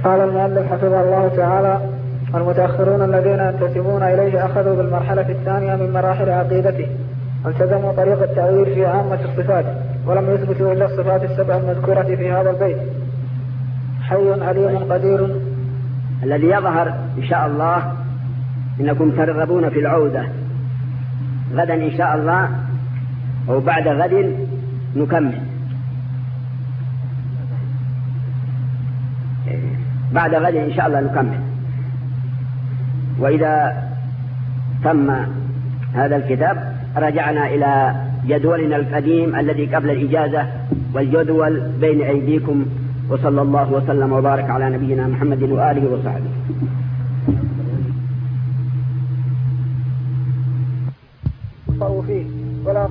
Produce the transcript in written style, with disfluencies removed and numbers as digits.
قال المؤلف حفظه الله تعالى: المتأخرون الذين ينتسبون إليه أخذوا بالمرحلة الثانية من مراحل عقيدته، والتزموا طريق التأويل في عامة الصفات، ولم يثبتوا إلا الصفات السبع المذكورة في هذا البيت: حي عليم قدير. الذي يظهر إن شاء الله إنكم ترغبون في العودة غدا إن شاء الله، أو بعد غد نكمل. بعد غد إن شاء الله نكمل. وإذا تم هذا الكتاب رجعنا إلى جدولنا القديم الذي قبل الإجازة، والجدول بين أيديكم. وصلى الله وسلم وبارك على نبينا محمد وآله وصحبه. فيه